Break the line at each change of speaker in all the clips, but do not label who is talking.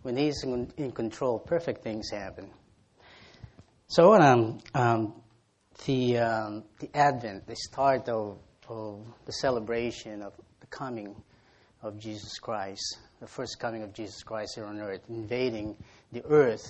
when He's in control, perfect things happen. So the Advent, the start of the celebration of the coming of Jesus Christ, the first coming of Jesus Christ here on earth, invading the earth,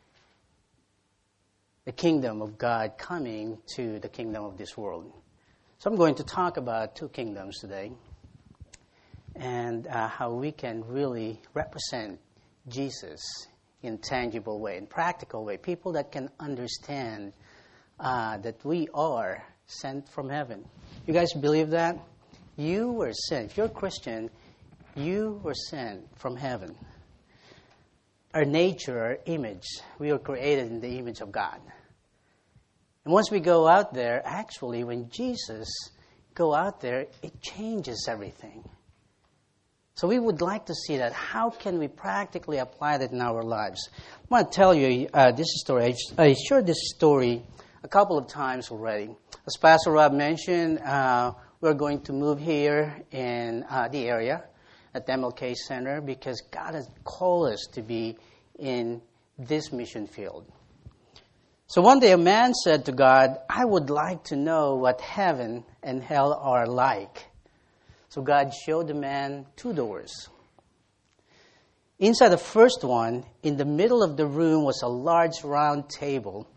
the kingdom of God coming to the kingdom of this world. So I'm going to talk about two kingdoms today and how we can really represent Jesus in tangible way, in practical way. People that can understand that we are sent from heaven. You guys believe that? You were sent. If you're a Christian, you were sent from heaven. Our nature, our image, we were created in the image of God. And once we go out there, actually, when Jesus go out there, it changes everything. So we would like to see that. How can we practically apply that in our lives? I want to tell you this story. I shared this story a couple of times already. As Pastor Rob mentioned, we're going to move here in the area at the MLK Center because God has called us to be in this mission field. So one day a man said to God, I would like to know what heaven and hell are like. So God showed the man two doors. Inside the first one, in the middle of the room was a large round table.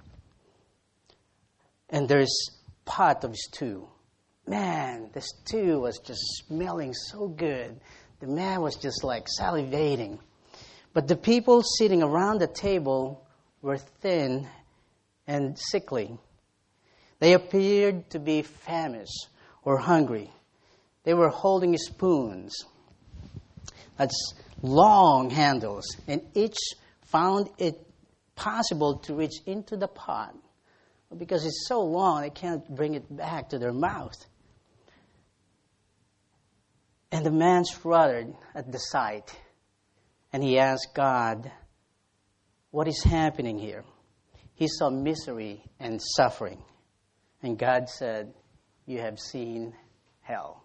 And there's a pot of stew. Man, the stew was just smelling so good. The man was just like salivating. But the people sitting around the table were thin and sickly. They appeared to be famished or hungry. They were holding spoons. That's long handles. And each found it possible to reach into the pot. Because it's so long, they can't bring it back to their mouth. And the man shuddered at the sight. And he asked God, what is happening here? He saw misery and suffering. And God said, you have seen hell.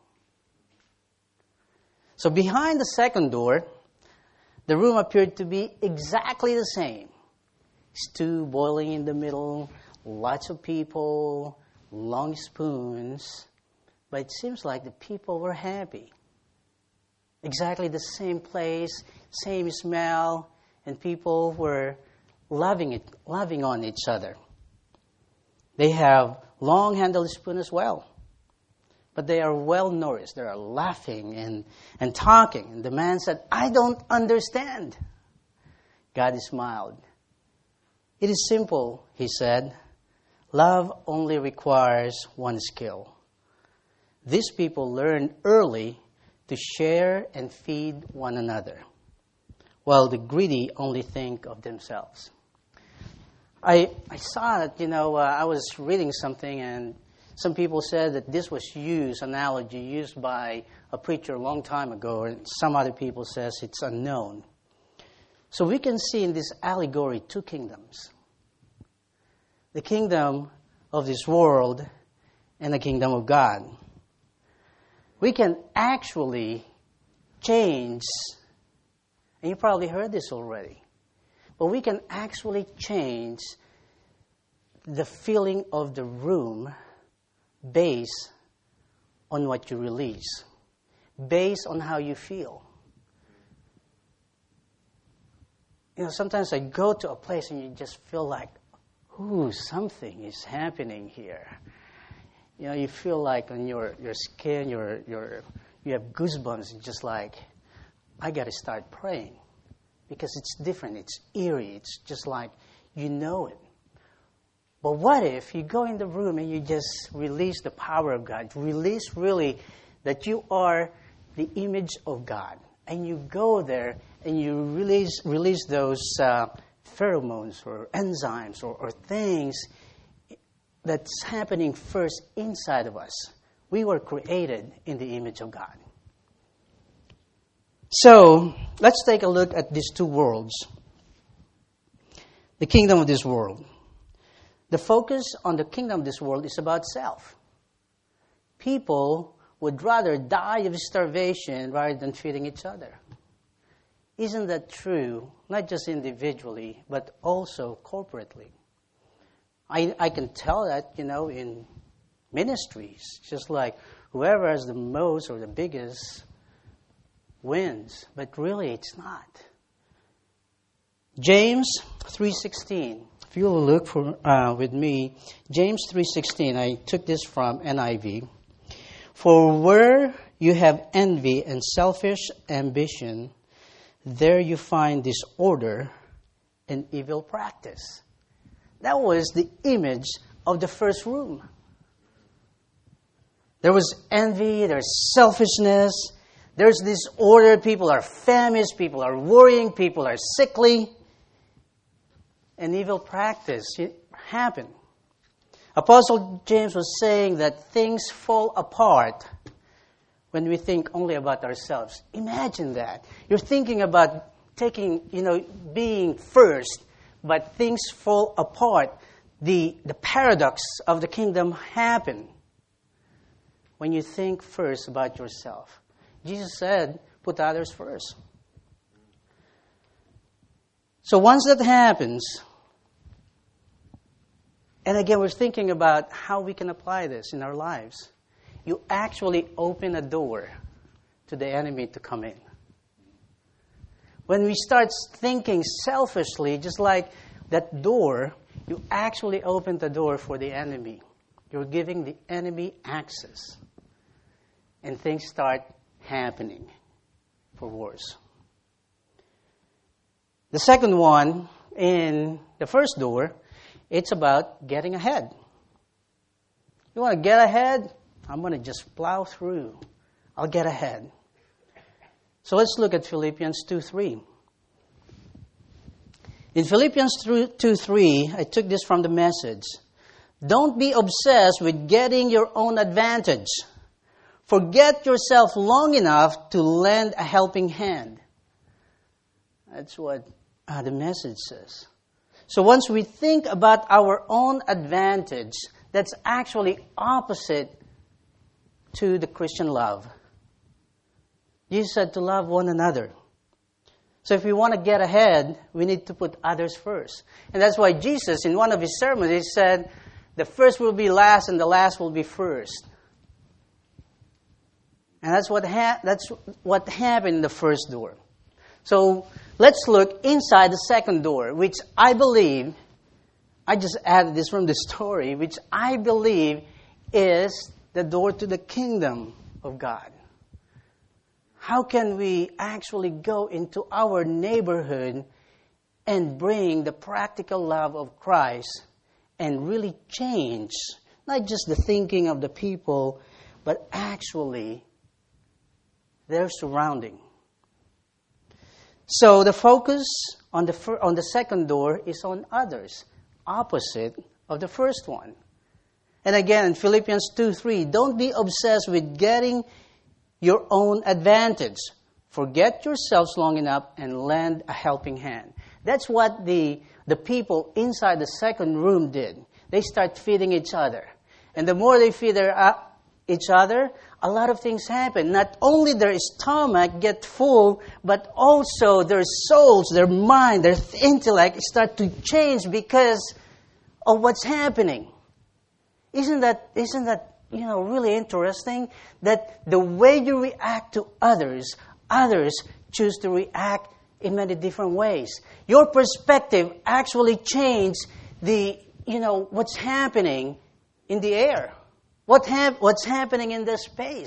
So behind the second door, the room appeared to be exactly the same. Stew boiling in the middle, lots of people, long spoons. But it seems like the people were happy. Exactly the same place, same smell, and people were loving on each other. They have long-handled spoon as well. But they are well-nourished. They are laughing and talking. And the man said, I don't understand. God smiled. It is simple, he said. Love only requires one skill. These people learned early to share and feed one another, while the greedy only think of themselves. I saw that, I was reading something, and some people said that this was analogy used by a preacher a long time ago, and some other people says it's unknown. So we can see in this allegory two kingdoms. The kingdom of this world and the kingdom of God. We can actually change, and you probably heard this already, but we can actually change the feeling of the room based on what you release, based on how you feel. Sometimes I go to a place and you just feel like, ooh, something is happening here. You feel like on your skin, you have goosebumps. It's just like, I got to start praying. Because it's different. It's eerie. It's just like, you know it. But what if you go in the room and you just release the power of God? Release really that you are the image of God. And you go there and you release those pheromones or enzymes or things that's happening first inside of us. We were created in the image of God. So, let's take a look at these two worlds. The kingdom of this world. The focus on the kingdom of this world is about self. People would rather die of starvation rather than feeding each other. Isn't that true, not just individually, but also corporately? I can tell that, in ministries, just like whoever has the most or the biggest wins, but really it's not. James 3:16. If you will look with me, James 3:16. I took this from NIV. For where you have envy and selfish ambition, there you find disorder and evil practice. That was the image of the first room. There was envy, there's selfishness, there's disorder, people are famished, people are worrying, people are sickly, and evil practice happened. Apostle James was saying that things fall apart when we think only about ourselves. Imagine that. You're thinking about being first, but things fall apart. The paradox of the kingdom happen when you think first about yourself. Jesus said, put others first. So once that happens, and again, we're thinking about how we can apply this in our lives. You actually open a door to the enemy to come in. When we start thinking selfishly, just like that door, you actually open the door for the enemy. You're giving the enemy access. And things start happening for worse. The second one, in the first door, it's about getting ahead. You want to get ahead? I'm going to just plow through. I'll get ahead. So let's look at Philippians 2:3. In Philippians 2:3, I took this from the Message. Don't be obsessed with getting your own advantage. Forget yourself long enough to lend a helping hand. That's what the Message says. So once we think about our own advantage, that's actually opposite to the Christian love. Jesus said to love one another. So if we want to get ahead, we need to put others first. And that's why Jesus, in one of his sermons, he said, the first will be last and the last will be first. And that's what happened in the first door. So let's look inside the second door, which I believe, I just added this from the story, which I believe is the door to the kingdom of God. How can we actually go into our neighborhood and bring the practical love of Christ and really change not just the thinking of the people, but actually their surrounding? So the focus on the second door is on others, opposite of the first one. And again, in Philippians 2:3, don't be obsessed with getting your own advantage. Forget yourselves long enough and lend a helping hand. That's what the people inside the second room did. They start feeding each other. And the more they feed each other, a lot of things happen. Not only their stomach get full, but also their souls, their mind, their intellect start to change because of what's happening. Isn't that really interesting? That the way you react to others choose to react in many different ways. Your perspective actually changes what's happening in the air. What's happening in the space.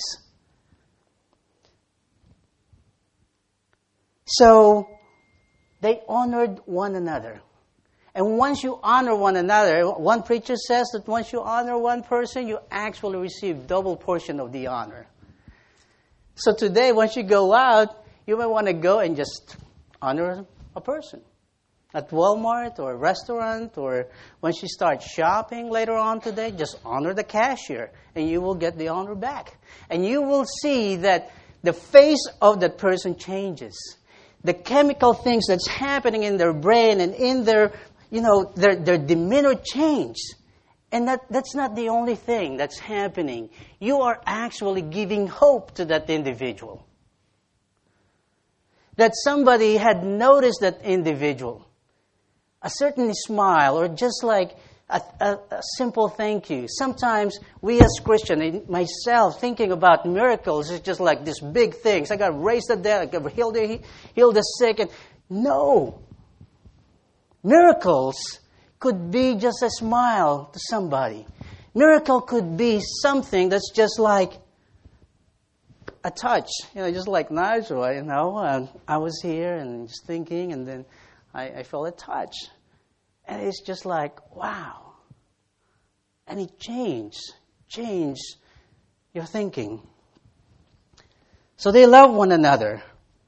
So they honored one another. And once you honor one another, one preacher says that once you honor one person, you actually receive double portion of the honor. So today, once you go out, you may want to go and just honor a person. At Walmart or a restaurant, or once you start shopping later on today, just honor the cashier and you will get the honor back. And you will see that the face of that person changes. The chemical things that's happening in their brain and in their demeanor change. And that's not the only thing that's happening. You are actually giving hope to that individual. that somebody had noticed that individual. A certain smile, or just like a simple thank you. Sometimes we as Christians, myself, thinking about miracles is just like these big things. I got to raise the dead, I got to heal the sick. And no. Miracles could be just a smile to somebody. Miracle could be something that's just like a touch. Just like Nigel, I was here and just thinking, and then I felt a touch. And it's just like, wow. And it changed your thinking. So they love one another.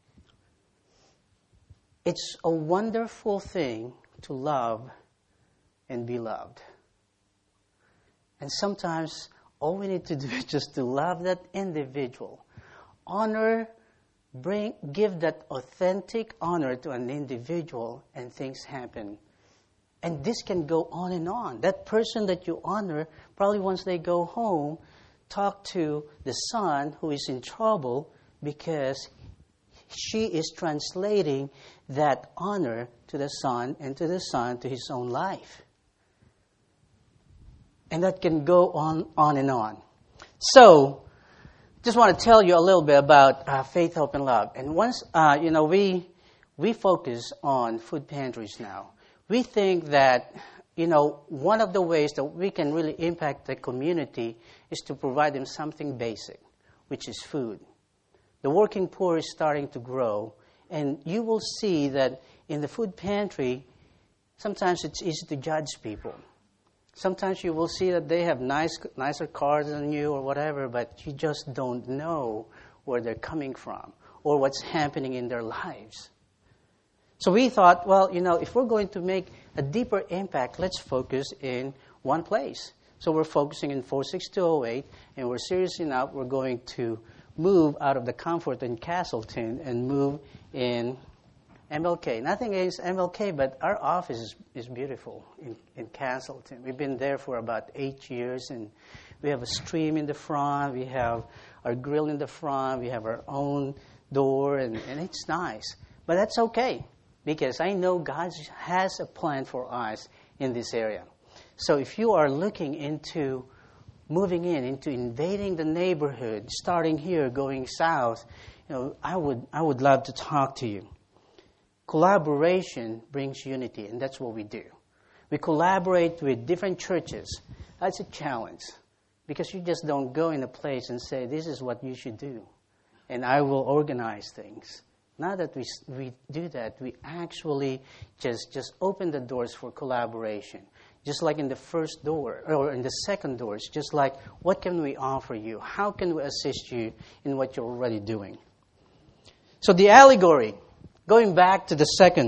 It's a wonderful thing to love and be loved. And sometimes all we need to do is just to love that individual. Honor, give that authentic honor to an individual, and things happen. And this can go on and on. That person that you honor, probably once they go home, talk to the son who is in trouble because she is translating that honor to the son, and to the son to his own life. And that can go on and on. So, just want to tell you a little bit about Faith, Hope, and Love. And once, we focus on food pantries now. We think that, one of the ways that we can really impact the community is to provide them something basic, which is food. The working poor is starting to grow, and you will see that in the food pantry, sometimes it's easy to judge people. Sometimes you will see that they have nicer cars than you or whatever, but you just don't know where they're coming from or what's happening in their lives. So we thought, if we're going to make a deeper impact, let's focus in one place. So we're focusing in 46208, and we're serious enough, we're going to move out of the comfort in Castleton and move in MLK. Nothing against MLK, but our office is beautiful in Castleton. We've been there for about 8 years, and we have a stream in the front, we have our grill in the front, we have our own door, and it's nice. But that's okay, because I know God has a plan for us in this area. So if you are looking into moving into invading the neighborhood, starting here, going south, I would love to talk to you. Collaboration brings unity, and that's what we do. We collaborate with different churches. That's a challenge, because you just don't go in a place and say, this is what you should do, and I will organize things. Now that we do that, we actually just open the doors for collaboration. Just like in the first door, or in the second door, it's just like, what can we offer you? How can we assist you in what you're already doing? So the allegory, going back to the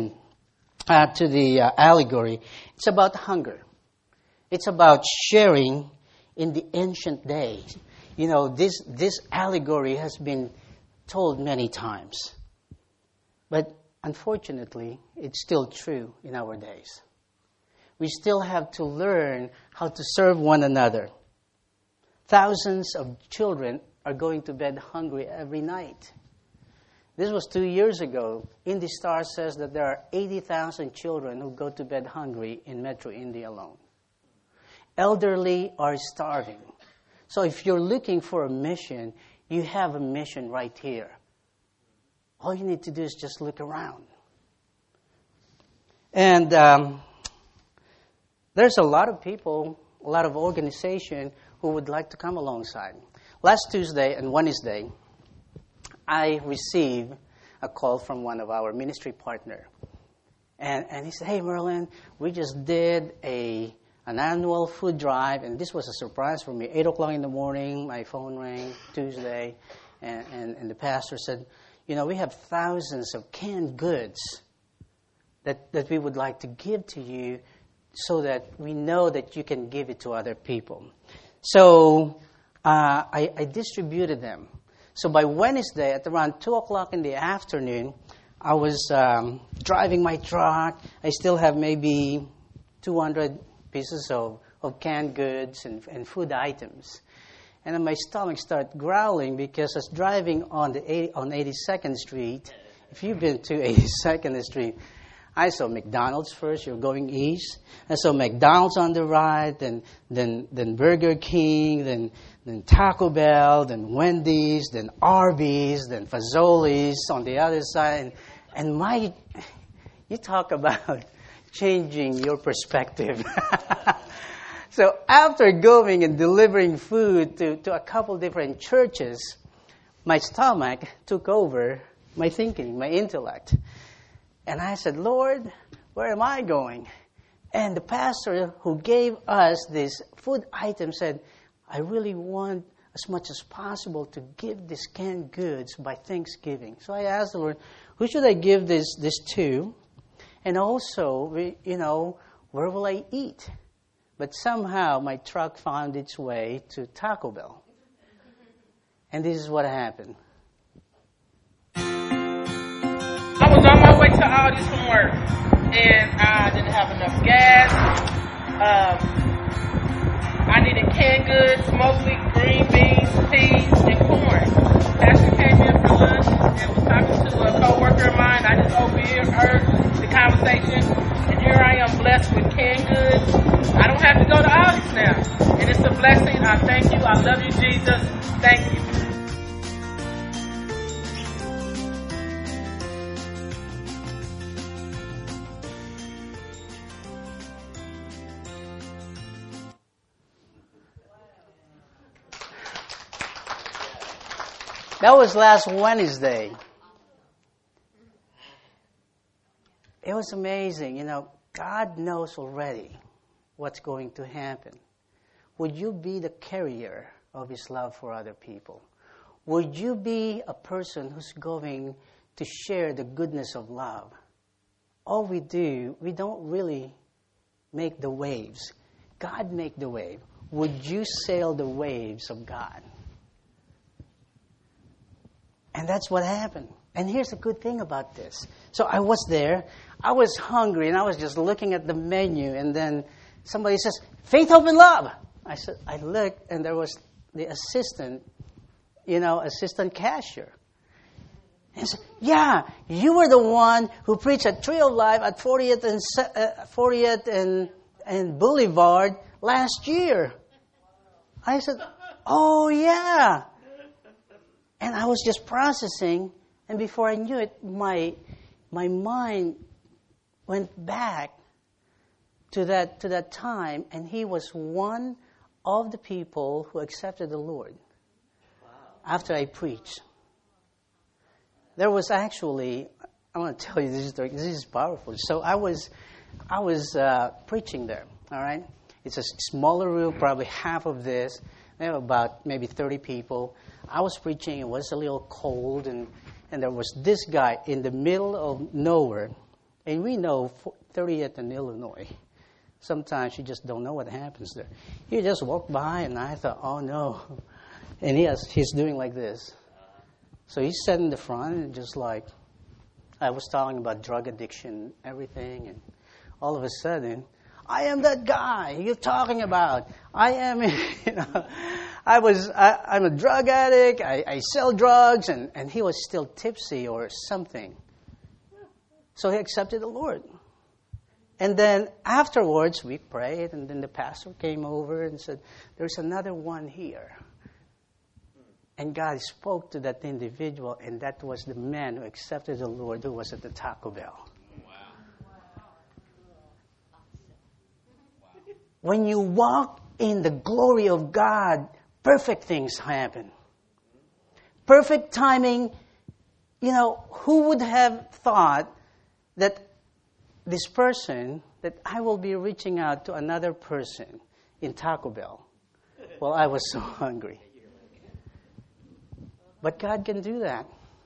allegory, it's about hunger. It's about sharing in the ancient days. This allegory has been told many times. But unfortunately, it's still true in our days. We still have to learn how to serve one another. Thousands of children are going to bed hungry every night. This was 2 years ago. IndyStar says that there are 80,000 children who go to bed hungry in Metro India alone. Elderly are starving. So if you're looking for a mission, you have a mission right here. All you need to do is just look around. And there's a lot of people, a lot of organization who would like to come alongside. Last Tuesday and Wednesday, I received a call from one of our ministry partner. And he said, hey, Merlin, we just did an annual food drive, and this was a surprise for me. 8 o'clock in the morning, my phone rang Tuesday, and the pastor said, we have thousands of canned goods that we would like to give to you so that we know that you can give it to other people. So I distributed them. So by Wednesday, at around 2 o'clock in the afternoon, I was driving my truck. I still have maybe 200 pieces of canned goods and food items. And then my stomach started growling because I was driving on 82nd Street, if you've been to 82nd Street, I saw McDonald's first. You're going east. I saw McDonald's on the right, then Burger King, then Taco Bell, then Wendy's, then Arby's, then Fazoli's on the other side. And you talk about changing your perspective. So after going and delivering food to a couple different churches, my stomach took over my thinking, my intellect. And I said, Lord, where am I going? And the pastor who gave us this food item said, I really want as much as possible to give these canned goods by Thanksgiving. So I asked the Lord, who should I give this to? And also, where will I eat? But somehow my truck found its way to Taco Bell. And this is what happened.
I was on my way to Aldi's from work, and I didn't have enough gas. I needed canned goods, mostly green beans, peas, and corn. Pastor came in for lunch and was talking to a co-worker of mine. I just overheard the conversation, and here I am blessed with canned goods. I don't have to go to Aldi's now, and it's a blessing. I thank you. I love you, Jesus. Thank you.
That was last Wednesday. It was amazing. God knows already what's going to happen. Would you be the carrier of His love for other people? Would you be a person who's going to share the goodness of love? All we do, we don't really make the waves. God make the wave. Would you sail the waves of God? And that's what happened. And here's the good thing about this. So I was there. I was hungry, and I was just looking at the menu. And then somebody says, Faith, Hope, and Love. I looked, and there was the assistant cashier. And I said, yeah, you were the one who preached at Tree of Life at 40th and Boulevard last year. I said, oh, yeah. And I was just processing, and before I knew it, my mind went back to that time, and he was one of the people who accepted the Lord after I preached. There was actually, I want to tell you this story. This is powerful. So I was preaching there. All right, it's a smaller room, probably half of this. We have about maybe 30 people. I was preaching. It was a little cold, and there was this guy in the middle of nowhere. And we know 30th and Illinois. Sometimes you just don't know what happens there. He just walked by, and I thought, oh, no. And he's doing like this. So he sat in the front, and just like, I was talking about drug addiction, everything, and all of a sudden, I am that guy you're talking about. I'm a drug addict. I sell drugs, and he was still tipsy or something. So he accepted the Lord. And then afterwards, we prayed, and then the pastor came over and said, there's another one here. And God spoke to that individual, and that was the man who accepted the Lord who was at the Taco Bell. When you walk in the glory of God, perfect things happen. Perfect timing. Who would have thought that this person, that I will be reaching out to another person in Taco Bell? Well, I was so hungry. But God can do that.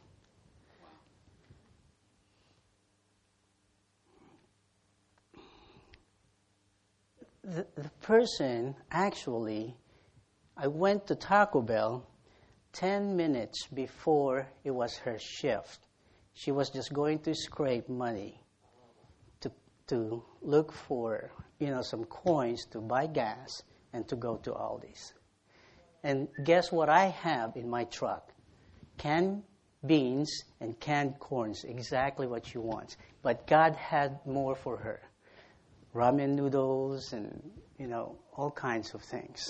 The person, actually, I went to Taco Bell 10 minutes before it was her shift. She was just going to scrape money to look for, some coins to buy gas and to go to Aldi's. And guess what I have in my truck? Canned beans and canned corns, exactly what she wants. But God had more for her. Ramen noodles and, all kinds of things.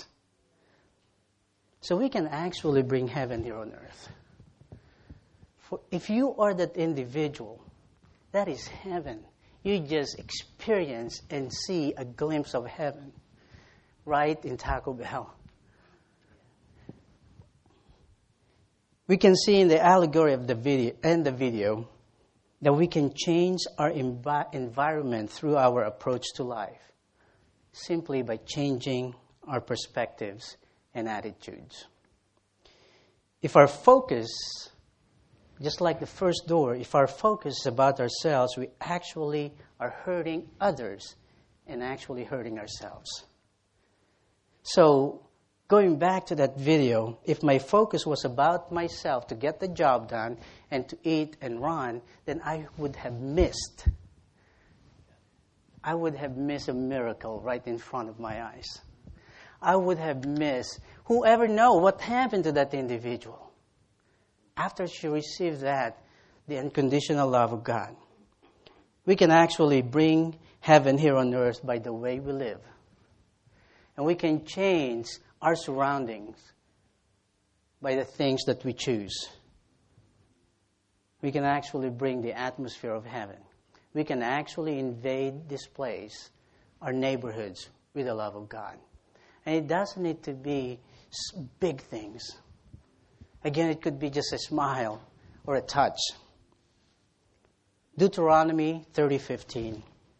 So we can actually bring heaven here on earth. If you are that individual, that is heaven. You just experience and see a glimpse of heaven right in Taco Bell. We can see in the allegory of the video that we can change our environment through our approach to life simply by changing our perspectives and attitudes. If our focus, just like the first door, if our focus is about ourselves, we actually are hurting others and actually hurting ourselves. So, going back to that video, if my focus was about myself to get the job done and to eat and run, then I would have missed a miracle right in front of my eyes. I would have missed, whoever knows what happened to that individual after she received that, the unconditional love of God. We can actually bring heaven here on earth by the way we live. And we can change our surroundings by the things that we choose. We can actually bring the atmosphere of heaven. We can actually invade this place, our neighborhoods, with the love of God. And it doesn't need to be big things. Again, it could be just a smile or a touch. Deuteronomy 30:15.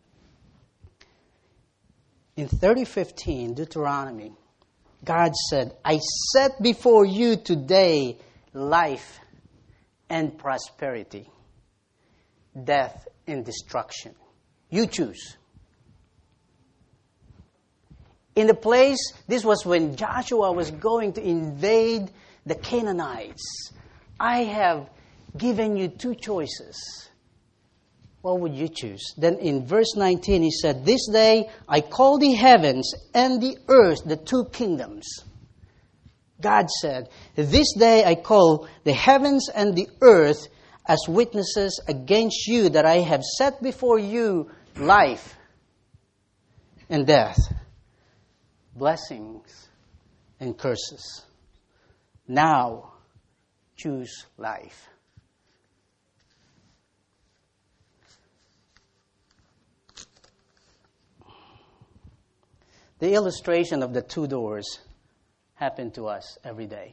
In 30:15, Deuteronomy, God said, I set before you today life and prosperity, death and destruction. You choose. In the place, this was when Joshua was going to invade the Canaanites. I have given you two choices. What would you choose? Then in verse 19 he said, this day I call the heavens and the earth the two kingdoms. God said, this day I call the heavens and the earth as witnesses against you that I have set before you life and death, blessings and curses. Now choose life. The illustration of the two doors happen to us every day.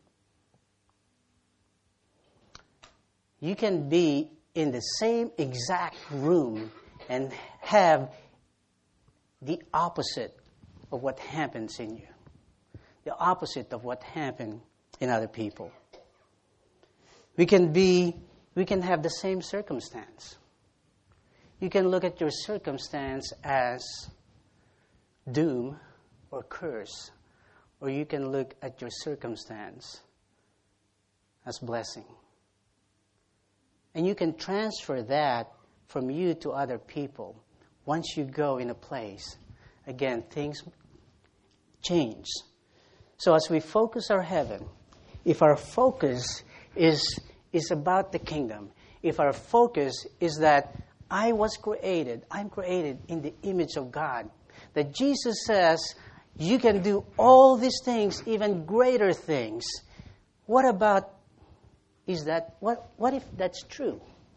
You can be in the same exact room and have the opposite of what happens in you. The opposite of what happened in other people. We can have the same circumstance. You can look at your circumstance as doom or curse, or you can look at your circumstance as blessing. And you can transfer that from you to other people. Once you go in a place, again, things change. So as we focus our heaven, if our focus is about the kingdom, if our focus is that I'm created in the image of God, that Jesus says you can do all these things, even greater things. What if that's true?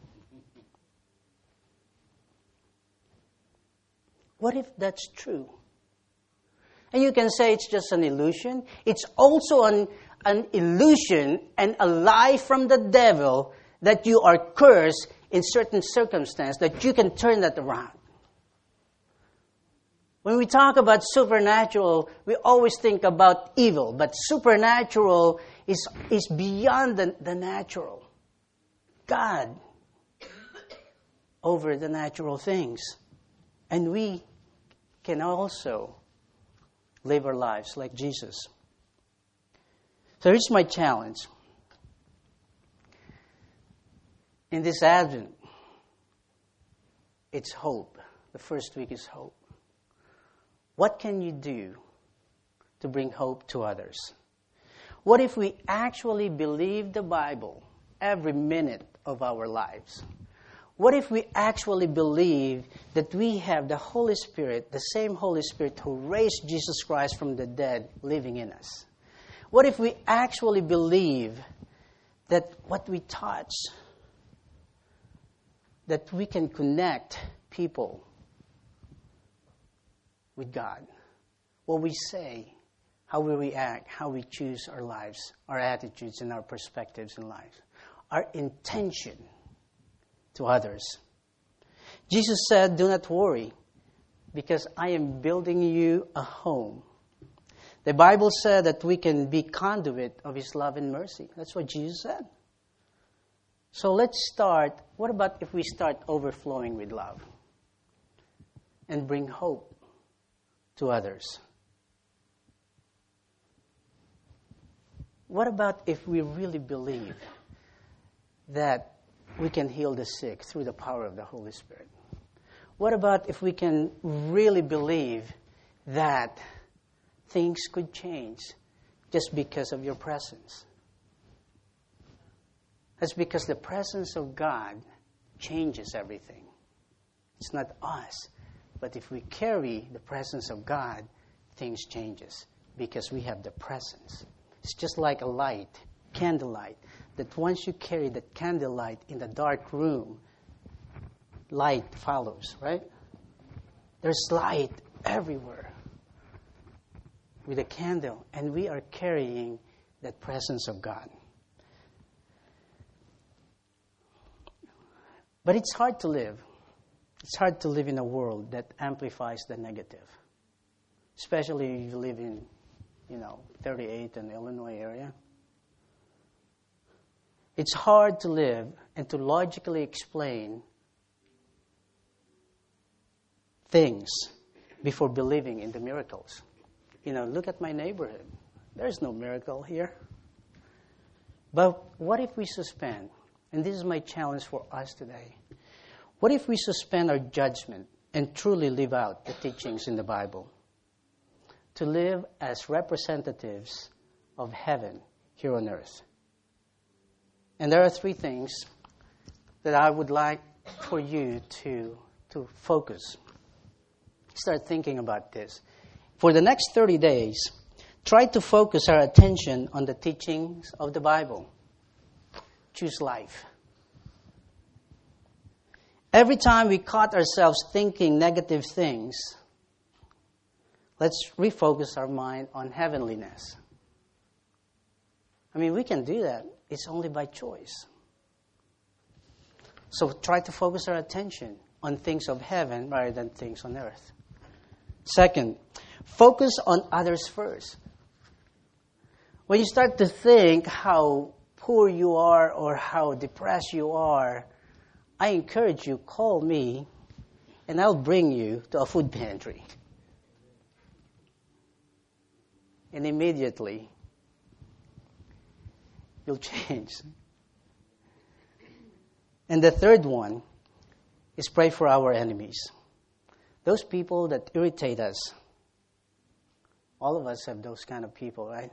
What if that's true? And you can say it's just an illusion. It's also an illusion and a lie from the devil that you are cursed in certain circumstance, that you can turn that around. When we talk about supernatural, we always think about evil, but supernatural is beyond the natural. God over the natural things. And we can also live our lives like Jesus. So here's my challenge. In this Advent, it's hope. The first week is hope. What can you do to bring hope to others? What if we actually believe the Bible every minute of our lives? What if we actually believe that we have the Holy Spirit, the same Holy Spirit who raised Jesus Christ from the dead, living in us? What if we actually believe that what we touch, that we can connect people with God? What we say, how we react, how we choose our lives, our attitudes and our perspectives in life, our intention to others. Jesus said, "Do not worry, because I am building you a home." The Bible said that we can be conduit of His love and mercy. That's what Jesus said. So let's start. What about if we start overflowing with love and bring hope to others? What about if we really believe that we can heal the sick through the power of the Holy Spirit? What about if we can really believe that things could change just because of your presence? That's because the presence of God changes everything. It's not us. But if we carry the presence of God, things changes because we have the presence. It's just like a light, candlelight, that once you carry that candlelight in the dark room, light follows, right? There's light everywhere with a candle, and we are carrying that presence of God. But it's hard to live. It's hard to live in a world that amplifies the negative, especially if you live in, 38 and Illinois area. It's hard to live and to logically explain things before believing in the miracles. Look at my neighborhood. There's no miracle here. But what if we suspend, and this is my challenge for us today, what if we suspend our judgment and truly live out the teachings in the Bible? To live as representatives of heaven here on earth. And there are 3 things that I would like for you to focus. Start thinking about this. For the next 30 days, try to focus our attention on the teachings of the Bible. Choose life. Every time we caught ourselves thinking negative things, let's refocus our mind on heavenliness. We can do that. It's only by choice. So try to focus our attention on things of heaven rather than things on earth. Second, focus on others first. When you start to think how poor you are or how depressed you are, I encourage you, call me and I'll bring you to a food pantry. And immediately, you'll change. And the third one is pray for our enemies. Those people that irritate us. All of us have those kind of people, right?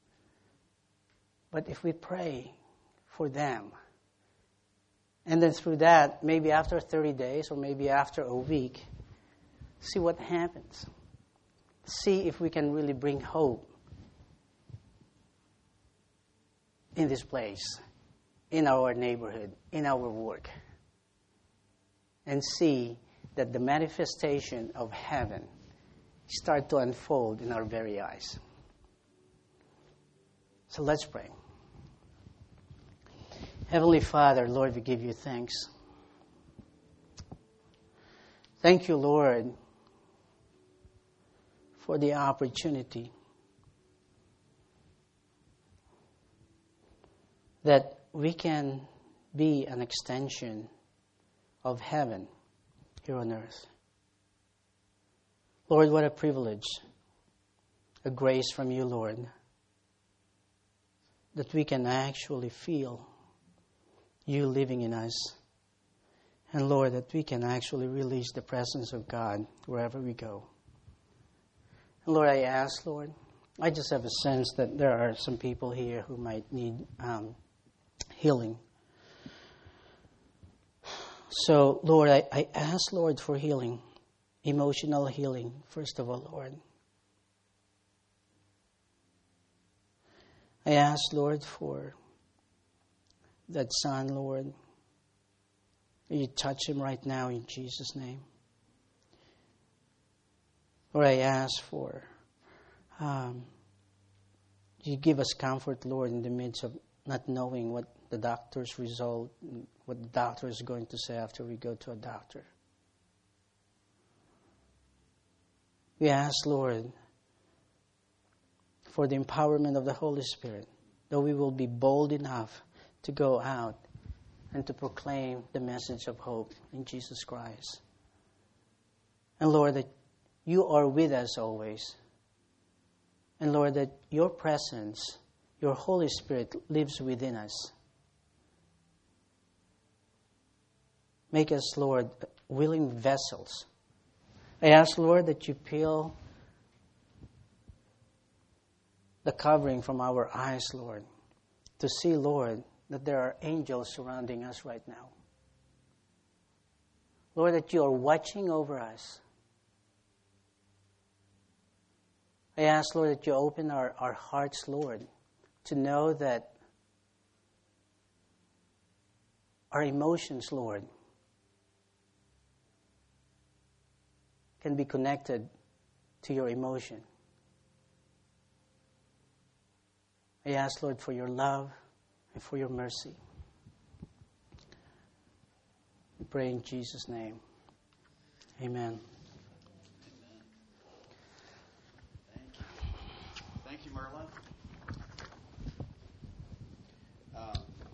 But if we pray for them, and then through that, maybe after 30 days or maybe after a week, see what happens. See if we can really bring hope in this place, in our neighborhood, in our work. And see that the manifestation of heaven start to unfold in our very eyes. So let's pray. Heavenly Father, Lord, we give you thanks. Thank you, Lord, for the opportunity that we can be an extension of heaven here on earth. Lord, what a privilege, a grace from you, Lord, that we can actually feel you living in us. And Lord, that we can actually release the presence of God wherever we go. And Lord, I ask, Lord, I just have a sense that there are some people here who might need healing So, Lord, I ask, Lord, for healing, emotional healing, first of all, Lord. I ask, Lord, for that son, Lord. You touch him right now in Jesus' name. Lord, I ask for you give us comfort, Lord, in the midst of not knowing what the doctor's result, what the doctor is going to say after we go to a doctor. We ask, Lord, for the empowerment of the Holy Spirit, that we will be bold enough to go out and to proclaim the message of hope in Jesus Christ. And Lord, that you are with us always. And Lord, that your presence, your Holy Spirit lives within us. Make us, Lord, willing vessels. I ask, Lord, that you peel the covering from our eyes, Lord, to see, Lord, that there are angels surrounding us right now. Lord, that you are watching over us. I ask, Lord, that you open our hearts, Lord, to know that our emotions, Lord, can be connected to your emotion. I ask, Lord, for your love and for your mercy. We pray in Jesus' name. Amen.
Thank you, Merlin.